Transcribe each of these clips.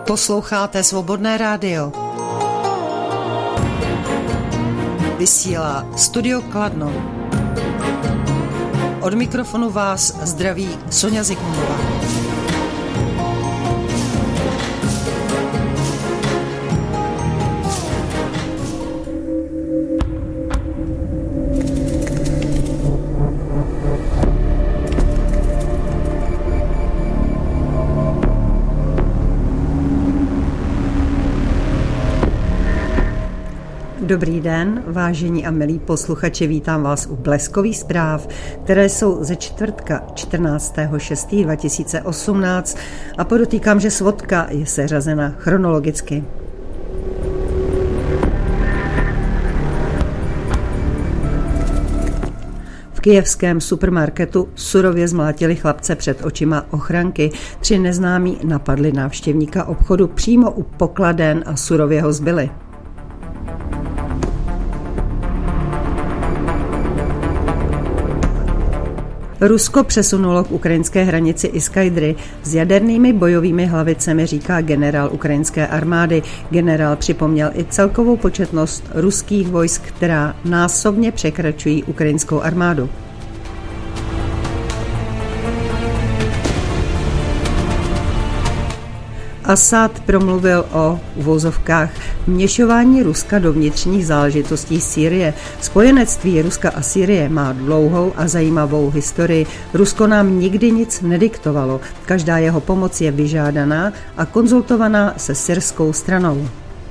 Posloucháte Svobodné rádio. Vysílá Studio Kladno. Od mikrofonu vás zdraví Sonja Zikmundová. Dobrý den, vážení a milí posluchači, vítám vás u Bleskových zpráv, které jsou ze čtvrtka 14.6.2018 a podotýkám, že svodka je seřazena chronologicky. V kyjevském supermarketu surově zmlátili chlapce před očima ochranky. 3 neznámí napadli návštěvníka obchodu přímo u pokladen a surově ho zbili. Rusko přesunulo k ukrajinské hranici Iskajdry s jadernými bojovými hlavicemi, říká generál ukrajinské armády. Generál připomněl i celkovou početnost ruských vojsk, která násobně překračují ukrajinskou armádu. Asad promluvil o uvozovkách vměšování Ruska do vnitřních záležitostí Sýrie. Spojenectví Ruska a Sýrie má dlouhou a zajímavou historii. Rusko nám nikdy nic nediktovalo. Každá jeho pomoc je vyžádaná a konzultovaná se syrskou stranou.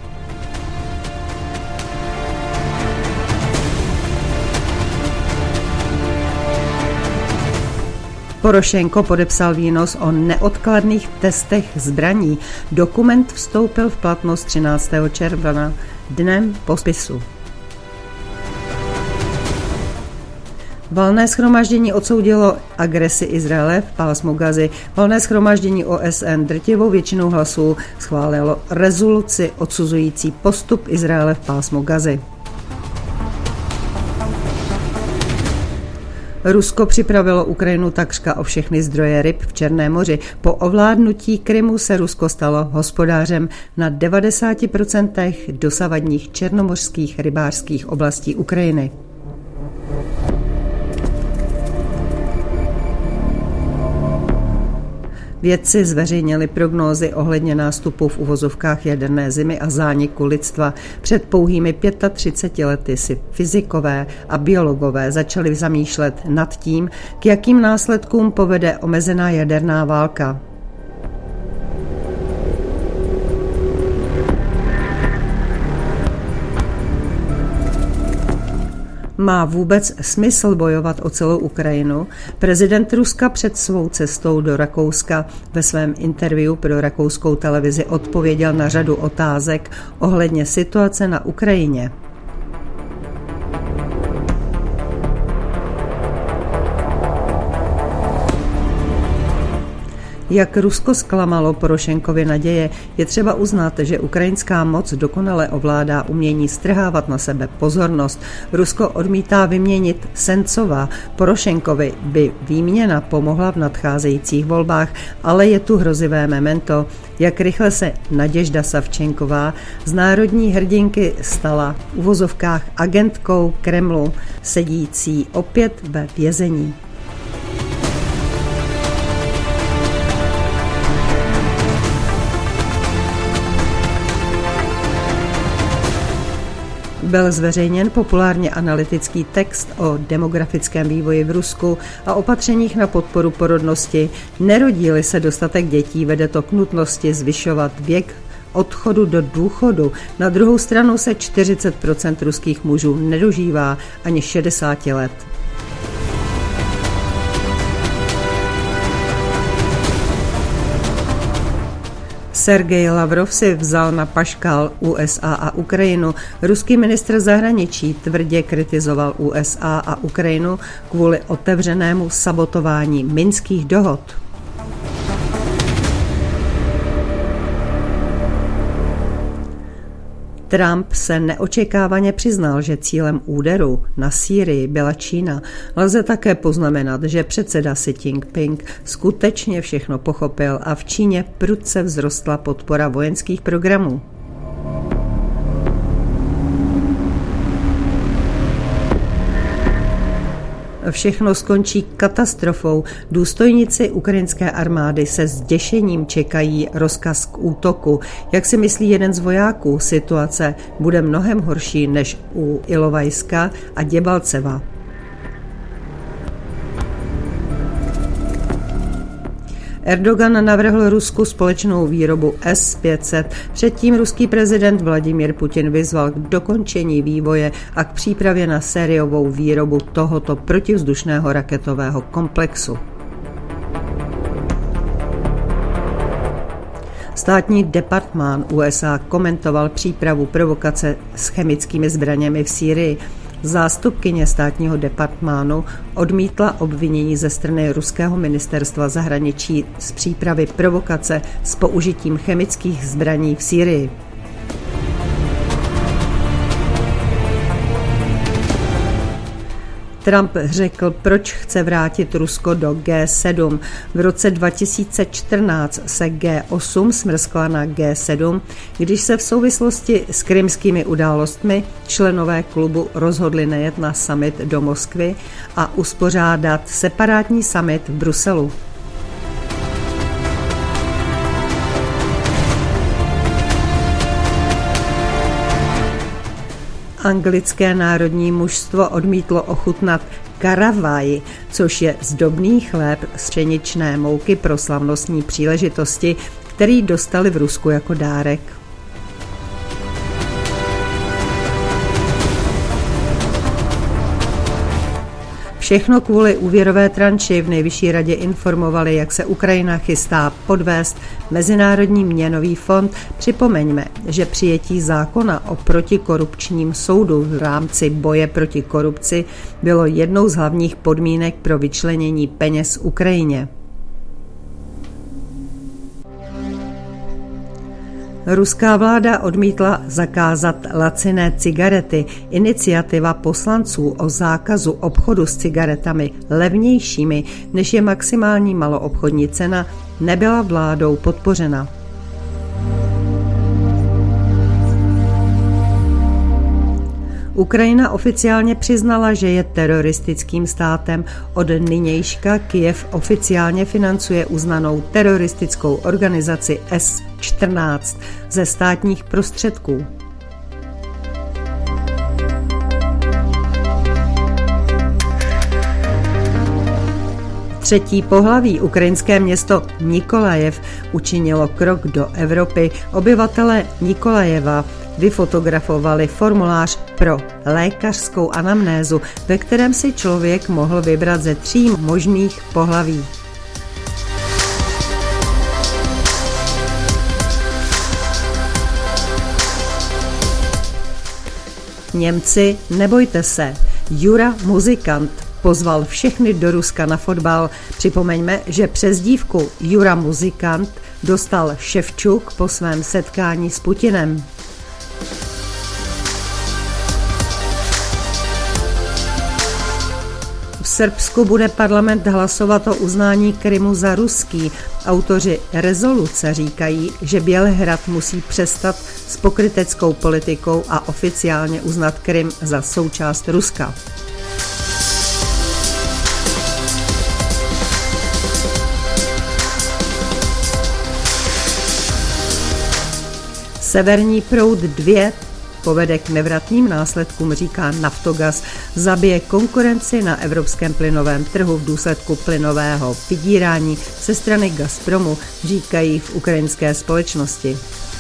Porošenko podepsal výnos o neodkladných testech zbraní. Dokument vstoupil v platnost 13. června, dnem podpisu. Valné shromáždění odsoudilo agresi Izraele v pásmu Gazy. Valné shromáždění OSN drtivou většinou hlasů schválilo rezoluci odsuzující postup Izraele v pásmu Gazy. Rusko připravilo Ukrajinu takřka o všechny zdroje ryb v Černém moři. Po ovládnutí Krymu se Rusko stalo hospodářem na 90% dosavadních černomořských rybářských oblastí Ukrajiny. Vědci zveřejnili prognózy ohledně nástupu v uvozovkách jaderné zimy a zániku lidstva. Před pouhými 35 lety si fyzikové a biologové začali zamýšlet nad tím, k jakým následkům povede omezená jaderná válka. Má vůbec smysl bojovat o celou Ukrajinu? Prezident Ruska před svou cestou do Rakouska ve svém interview pro rakouskou televizi odpověděl na řadu otázek ohledně situace na Ukrajině. Jak Rusko zklamalo Porošenkově naděje, je třeba uznat, že ukrajinská moc dokonale ovládá umění strhávat na sebe pozornost. Rusko odmítá vyměnit Sencova. Porošenkovi by výměna pomohla v nadcházejících volbách, ale je tu hrozivé memento, jak rychle se Naděžda Savčenková z národní hrdinky stala v uvozovkách agentkou Kremlu, sedící opět ve vězení. Byl zveřejněn populárně analytický text o demografickém vývoji v Rusku a opatřeních na podporu porodnosti. Nerodí-li se dostatek dětí, vede to k nutnosti zvyšovat věk odchodu do důchodu. Na druhou stranu se 40% ruských mužů nedožívá ani 60 let. Sergej Lavrov si vzal na paškál USA a Ukrajinu. Ruský ministr zahraničí tvrdě kritizoval USA a Ukrajinu kvůli otevřenému sabotování minských dohod. Trump se neočekávaně přiznal, že cílem úderu na Sýrii byla Čína. Lze také poznamenat, že předseda Xi Jinping skutečně všechno pochopil a v Číně prudce vzrostla podpora vojenských programů. Všechno skončí katastrofou. Důstojníci ukrajinské armády se zděšením čekají rozkaz k útoku. Jak si myslí jeden z vojáků, situace bude mnohem horší než u Ilovajska a Děbalceva. Erdogan navrhl Rusku společnou výrobu S-500. Předtím ruský prezident Vladimír Putin vyzval k dokončení vývoje a k přípravě na sériovou výrobu tohoto protivzdušného raketového komplexu. Státní departmán USA komentoval přípravu provokace s chemickými zbraněmi v Sýrii. Zástupkyně státního departmánu odmítla obvinění ze strany ruského ministerstva zahraničí z přípravy provokace s použitím chemických zbraní v Sýrii. Trump řekl, proč chce vrátit Rusko do G7. V roce 2014 se G8 smrskla na G7, když se v souvislosti s krymskými událostmi členové klubu rozhodli nejet na summit do Moskvy a uspořádat separátní summit v Bruselu. Anglické národní mužstvo odmítlo ochutnat karavaj, což je zdobný chléb z pšeničné mouky pro slavnostní příležitosti, který dostali v Rusku jako dárek. Všechno kvůli úvěrové tranši. V Nejvyšší radě informovali, jak se Ukrajina chystá podvést Mezinárodní měnový fond. Připomeňme, že přijetí zákona o protikorupčním soudu v rámci boje proti korupci bylo jednou z hlavních podmínek pro vyčlenění peněz Ukrajině. Ruská vláda odmítla zakázat laciné cigarety. Iniciativa poslanců o zákazu obchodu s cigaretami levnějšími, než je maximální maloobchodní cena, nebyla vládou podpořena. Ukrajina oficiálně přiznala, že je teroristickým státem. Od nynějška Kyjev oficiálně financuje uznanou teroristickou organizaci S-14 ze státních prostředků. Třetí pohlaví, ukrajinské město Nikolajev, učinilo krok do Evropy. Obyvatelé Nikolajeva vyfotografovali formulář pro lékařskou anamnézu, ve kterém si člověk mohl vybrat ze 3 možných pohlaví. Němci, nebojte se, Jura Muzikant pozval všechny do Ruska na fotbal. Připomeňme, že přezdívku Jura Muzikant dostal Ševčuk po svém setkání s Putinem. V Srbsku bude parlament hlasovat o uznání Krymu za ruský. Autoři rezoluce říkají, že Bělehrad musí přestat s pokryteckou politikou a oficiálně uznat Krym za součást Ruska. Severní proud 2 povede k nevratným následkům, říká Naftogaz, zabije konkurenci na evropském plynovém trhu v důsledku plynového vydírání ze strany Gazpromu, říkají v ukrajinské společnosti.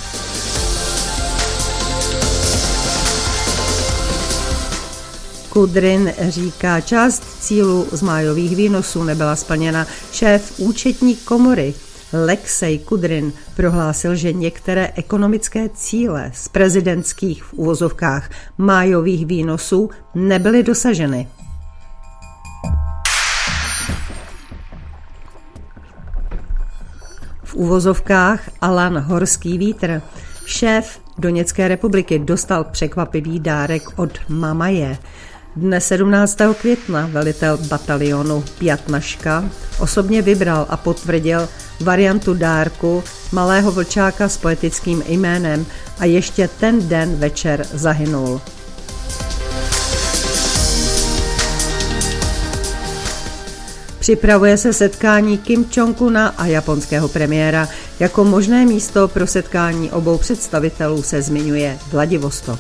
Kudrin říká, část cílů z májových výnosů nebyla splněna. Šéf účetní komory Alexej Kudrin prohlásil, že některé ekonomické cíle z prezidentských v uvozovkách májových výnosů nebyly dosaženy. V uvozovkách Alan Horský vítr. Šéf Doněcké republiky dostal překvapivý dárek od Mamaje. Dne 17. května velitel batalionu Pjatnaška osobně vybral a potvrdil variantu dárku malého vlčáka s poetickým jménem a ještě ten den večer zahynul. Připravuje se setkání Kim Jong-una a japonského premiéra. Jako možné místo pro setkání obou představitelů se zmiňuje Vladivostok.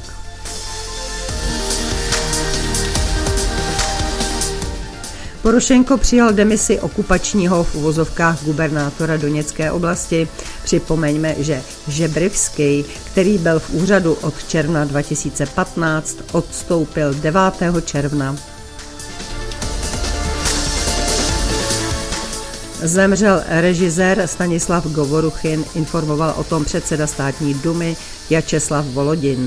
Porošenko přijal demisi okupačního v uvozovkách gubernátora Doněcké oblasti. Připomeňme, že Žebrivský, který byl v úřadu od června 2015, odstoupil 9. června. Zemřel režisér Stanislav Govoruchin, informoval o tom předseda státní dumy Jačeslav Volodin.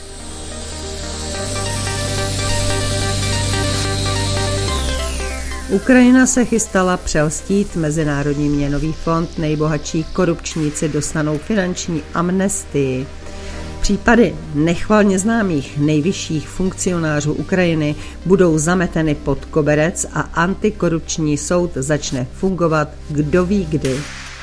Ukrajina se chystala přelstít Mezinárodní měnový fond, nejbohatší korupčníci dostanou finanční amnestii. Případy nechvalně známých nejvyšších funkcionářů Ukrajiny budou zameteny pod koberec a antikorupční soud začne fungovat kdo ví kdy.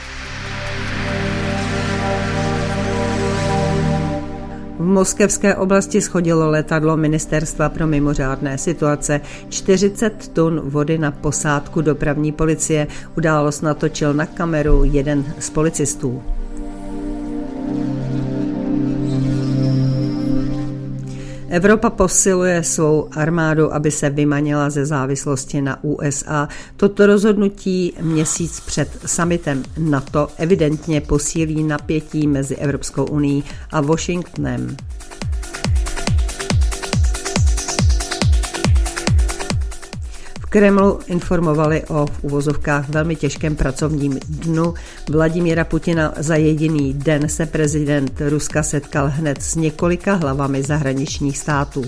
V moskevské oblasti shodilo letadlo Ministerstva pro mimořádné situace 40 tun vody na posádku dopravní policie. Událost natočil na kameru jeden z policistů. Evropa posiluje svou armádu, aby se vymanila ze závislosti na USA. Toto rozhodnutí měsíc před summitem NATO evidentně posílí napětí mezi Evropskou unií a Washingtonem. V Kremlu informovali o v uvozovkách velmi těžkém pracovním dnu Vladimíra Putina. Za jediný den se prezident Ruska setkal hned s několika hlavami zahraničních států.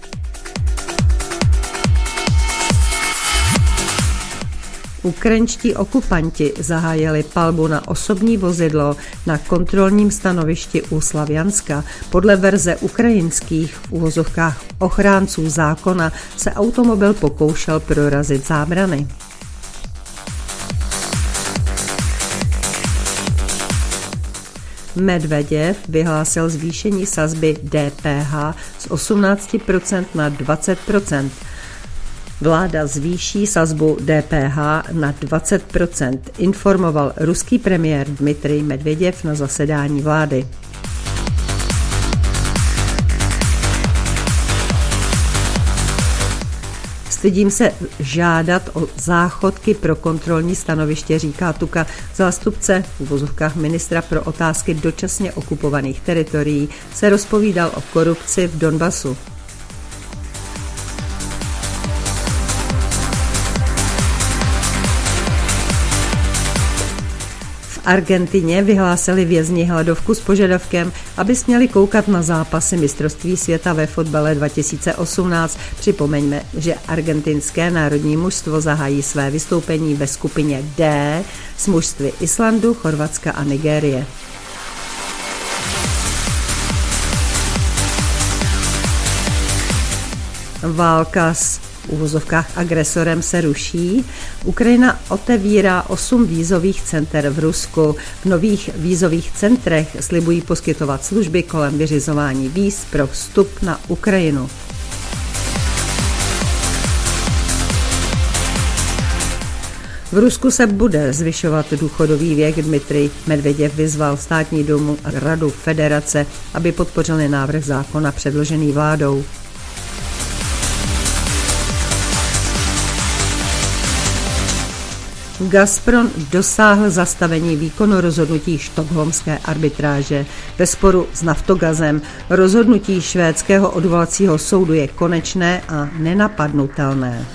Ukrajinští okupanti zahájili palbu na osobní vozidlo na kontrolním stanovišti u Slavjanska. Podle verze ukrajinských v uvozovkách ochránců zákona se automobil pokoušel prorazit zábrany. Medveděv vyhlásil zvýšení sazby DPH z 18% na 20%. Vláda zvýší sazbu DPH na 20%, informoval ruský premiér Dmitrij Medveděv na zasedání vlády. Stydím se žádat o záchodky pro kontrolní stanoviště, říká Tuka, zástupce v uvozovkách ministra pro otázky dočasně okupovaných teritorií, se rozpovídal o korupci v Donbasu. V Argentině vyhlásili vězni hladovku s požadavkem, aby směli koukat na zápasy mistrovství světa ve fotbale 2018. Připomeňme, že argentinské národní mužstvo zahájí své vystoupení ve skupině D s mužstvy Islandu, Chorvatska a Nigérie. Válka s v uvozovkách agresorem se ruší. Ukrajina otevírá 8 vízových center v Rusku. V nových vízových centrech slibují poskytovat služby kolem vyřizování víz pro vstup na Ukrajinu. V Rusku se bude zvyšovat důchodový věk. Dmitrij Medveděv vyzval státní dumu a radu federace, aby podpořili návrh zákona předložený vládou. Gazprom dosáhl zastavení výkonu rozhodnutí stockholmské arbitráže ve sporu s Naftogazem. Rozhodnutí švédského odvolacího soudu je konečné a nenapadnutelné.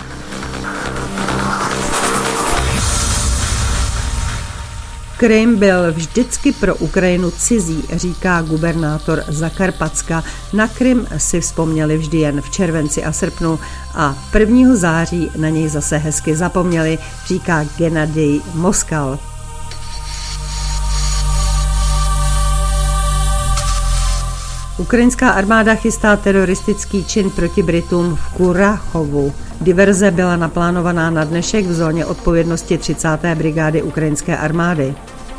Krym byl vždycky pro Ukrajinu cizí, říká gubernátor Zakarpatska. Na Krym si vzpomněli vždy jen v červenci a srpnu a 1. září na něj zase hezky zapomněli, říká Gennadij Moskal. Ukrajinská armáda chystá teroristický čin proti Britům v Kurachovu. Diverze byla naplánovaná na dnešek v zóně odpovědnosti 30. brigády ukrajinské armády.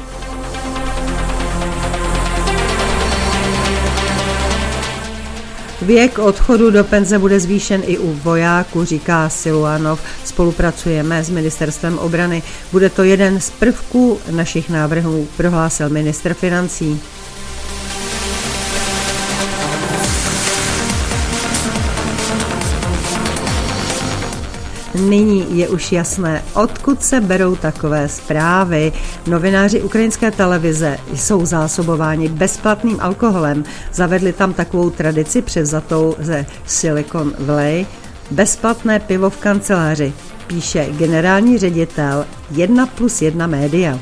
Věk odchodu do penze bude zvýšen i u vojáků, říká Siluanov. Spolupracujeme s ministerstvem obrany. Bude to jeden z prvků našich návrhů, prohlásil ministr financí. Nyní je už jasné, odkud se berou takové zprávy. Novináři ukrajinské televize jsou zásobováni bezplatným alkoholem. Zavedli tam takovou tradici převzatou ze Silicon Valley. Bezplatné pivo v kanceláři, píše generální ředitel 1+1 média.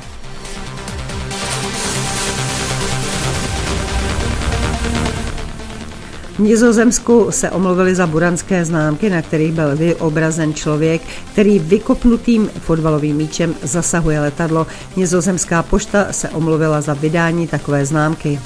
V Nizozemsku se omluvili za buranské známky, na kterých byl vyobrazen člověk, který vykopnutým fotbalovým míčem zasahuje letadlo. Nizozemská pošta se omluvila za vydání takové známky.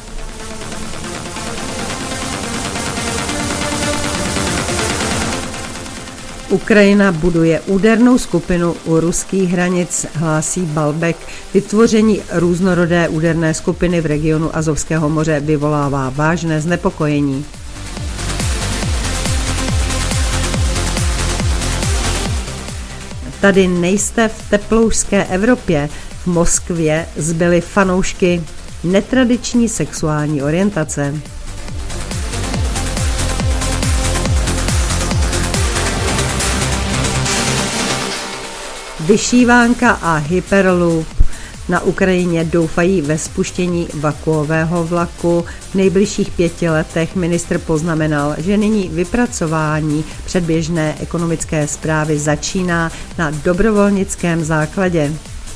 Ukrajina buduje údernou skupinu u ruských hranic, hlásí Balbek. Vytvoření různorodé úderné skupiny v regionu Azovského moře vyvolává vážné znepokojení. Tady nejste v teploušské Evropě. V Moskvě zbyly fanoušky netradiční sexuální orientace. Vyšívánka a Hyperloop na Ukrajině doufají ve spuštění vakuového vlaku. V nejbližších 5 letech ministr poznamenal, že nyní vypracování předběžné ekonomické zprávy začíná na dobrovolnickém základě.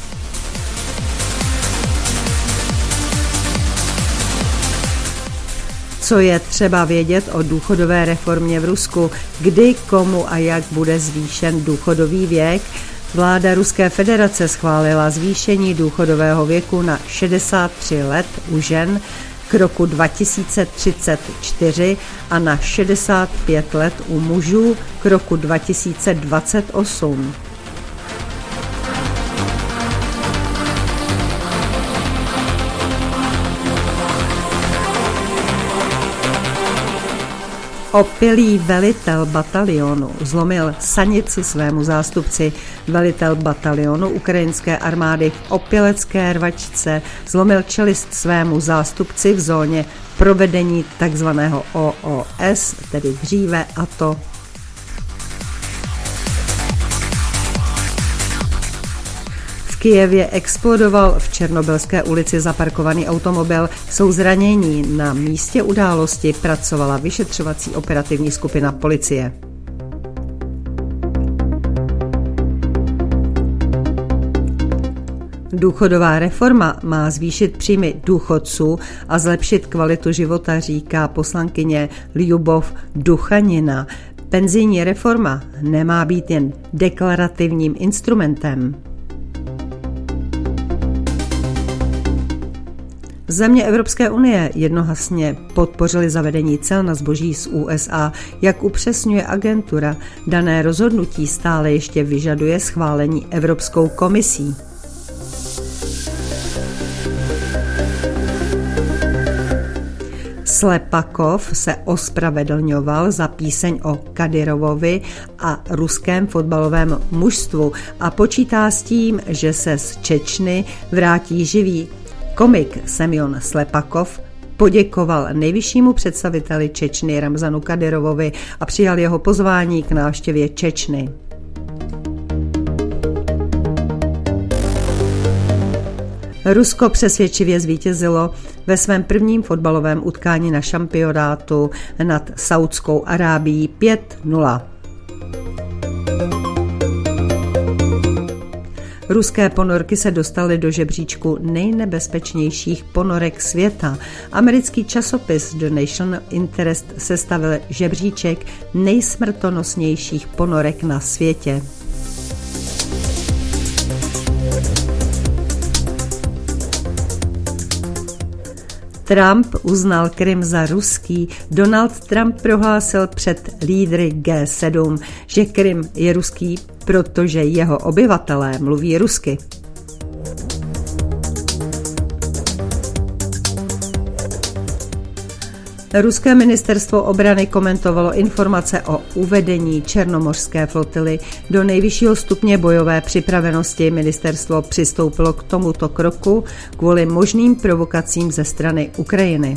Co je třeba vědět o důchodové reformě v Rusku, kdy, komu a jak bude zvýšen důchodový věk? Vláda Ruské federace schválila zvýšení důchodového věku na 63 let u žen k roku 2034 a na 65 let u mužů k roku 2028. Opilý velitel batalionu zlomil sanici svému zástupci. Velitel batalionu ukrajinské armády v opilecké rvačce zlomil čelist svému zástupci v zóně provedení takzvaného OOS, tedy dříve ATO. V Kyjevě explodoval v Černobylské ulici zaparkovaný automobil. Jsou zranění. Na místě události pracovala vyšetřovací operativní skupina policie. Důchodová reforma má zvýšit příjmy důchodců a zlepšit kvalitu života, říká poslankyně Ljubov Duchanina. Penzijní reforma nemá být jen deklarativním instrumentem. Země Evropské unie jednohlasně podpořily zavedení cel na zboží z USA. Jak upřesňuje agentura, dané rozhodnutí stále ještě vyžaduje schválení Evropskou komisí. Slepakov se ospravedlňoval za píseň o Kadyrovovi a ruském fotbalovém mužstvu a počítá s tím, že se z Čečny vrátí živý. Komik Semjon Slepakov poděkoval nejvyššímu představiteli Čečny Ramzanu Kadyrovovi a přijal jeho pozvání k návštěvě Čečny. Rusko přesvědčivě zvítězilo ve svém prvním fotbalovém utkání na šampionátu nad Saudskou Arábií 5-0. Ruské ponorky se dostaly do žebříčku nejnebezpečnějších ponorek světa. Americký časopis The National Interest sestavil žebříček nejsmrtonosnějších ponorek na světě. Trump uznal Krym za ruský. Donald Trump prohlásil před lídry G7, že Krym je ruský, protože jeho obyvatelé mluví rusky. Ruské ministerstvo obrany komentovalo informace o uvedení černomořské flotily do nejvyššího stupně bojové připravenosti. Ministerstvo přistoupilo k tomuto kroku kvůli možným provokacím ze strany Ukrajiny.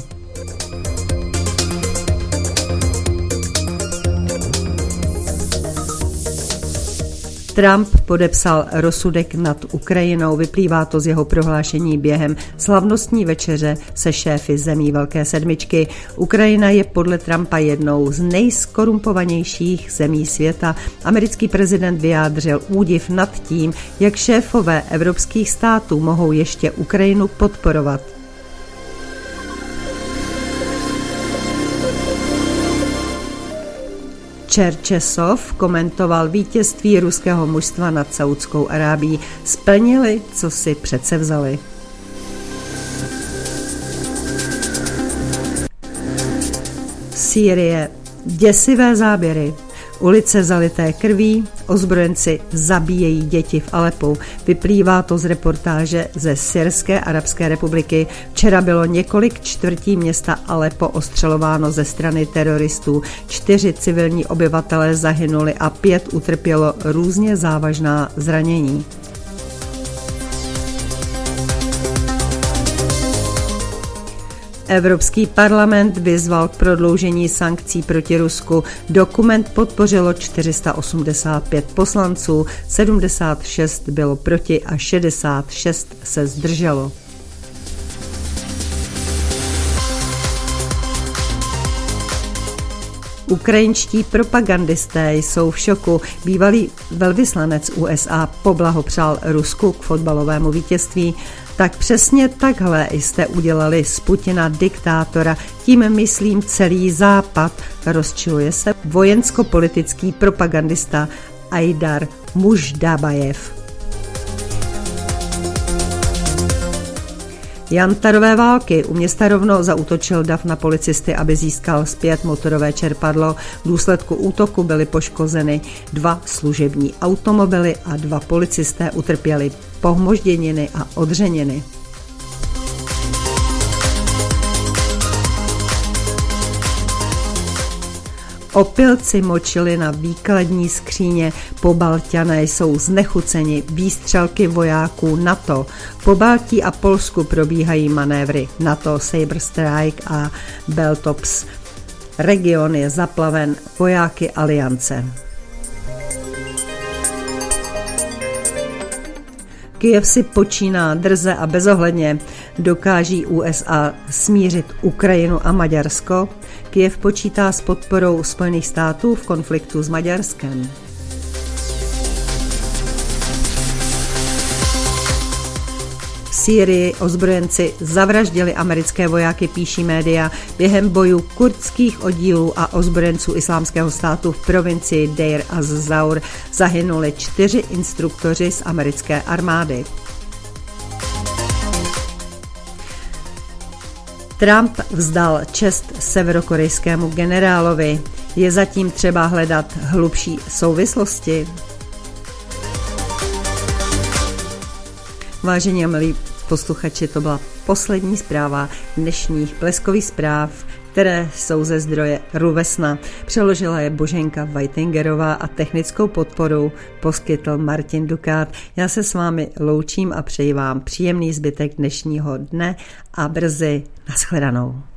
Trump podepsal rozsudek nad Ukrajinou, vyplývá to z jeho prohlášení během slavnostní večeře se šéfy zemí Velké sedmičky. Ukrajina je podle Trumpa jednou z nejskorumpovanějších zemí světa. Americký prezident vyjádřil údiv nad tím, jak šéfové evropských států mohou ještě Ukrajinu podporovat. Čerčesov komentoval vítězství ruského mužstva nad Saudskou Arábií. Splnili, co si předsevzali. Sýrie. Děsivé záběry. Ulice zalité krví, ozbrojenci zabíjejí děti v Alepu. Vyplývá to z reportáže ze Syrské arabské republiky. Včera bylo několik čtvrtí města Alepo ostřelováno ze strany teroristů. 4 civilní obyvatelé zahynuli a 5 utrpělo různě závažná zranění. Evropský parlament vyzval k prodloužení sankcí proti Rusku. Dokument podpořilo 485 poslanců, 76 bylo proti a 66 se zdrželo. Ukrajinští propagandisté jsou v šoku. Bývalý velvyslanec USA poblahopřál Rusku k fotbalovému vítězství. Tak přesně takhle jste udělali z Putina diktátora, tím myslím celý Západ, rozčiluje se vojensko-politický propagandista Aidar Muždabajev. Jantarové války. U města Rovno zaútočil dav na policisty, aby získal zpět motorové čerpadlo. V důsledku útoku byly poškozeny 2 služební automobily a 2 policisté utrpěli pohmožděniny a odřeniny. Opilci močili na výkladní skříně, Pobalťané jsou znechuceni výstřelky vojáků NATO. V Pobaltí a Polsku probíhají manévry NATO Saber Strike a Beltops. Region je zaplaven vojáky aliance. Kyjev si počíná drze a bezohledně. Dokáží USA smířit Ukrajinu a Maďarsko? Kyjev počítá s podporou Spojených států v konfliktu s Maďarskem. V Sýrii ozbrojenci zavraždili americké vojáky, píší média. Během bojů kurdských oddílů a ozbrojenců Islámského státu v provincii Deir az-Zaur zahynuli 4 instruktoři z americké armády. Trump vzdal čest severokorejskému generálovi. Je zatím třeba hledat hlubší souvislosti? Vážení a milí posluchači, to byla poslední zpráva dnešních Bleskových zpráv, které jsou ze zdroje RUVESNA. Přeložila je Boženka Vajtingerová a technickou podporu poskytl Martin Dukát. Já se s vámi loučím a přeji vám příjemný zbytek dnešního dne a brzy nashledanou.